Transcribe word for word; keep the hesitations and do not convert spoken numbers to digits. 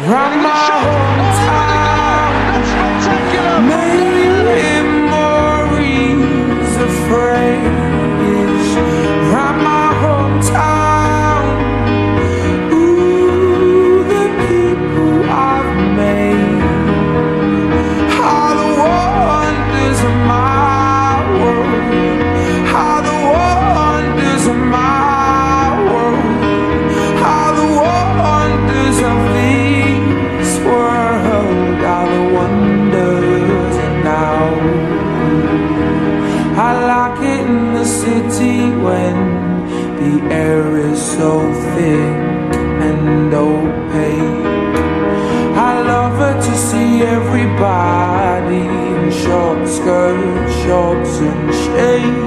Round my hometown, many memories of phrase. Round my hometown, ooh, the people I've made. How the wonders of my world, how the wonders of my world, how the wonders of this world, how the wonders are now. I like it in the city when the air is so thick and opaque. I love it to see everybody in short skirts, shorts and shades.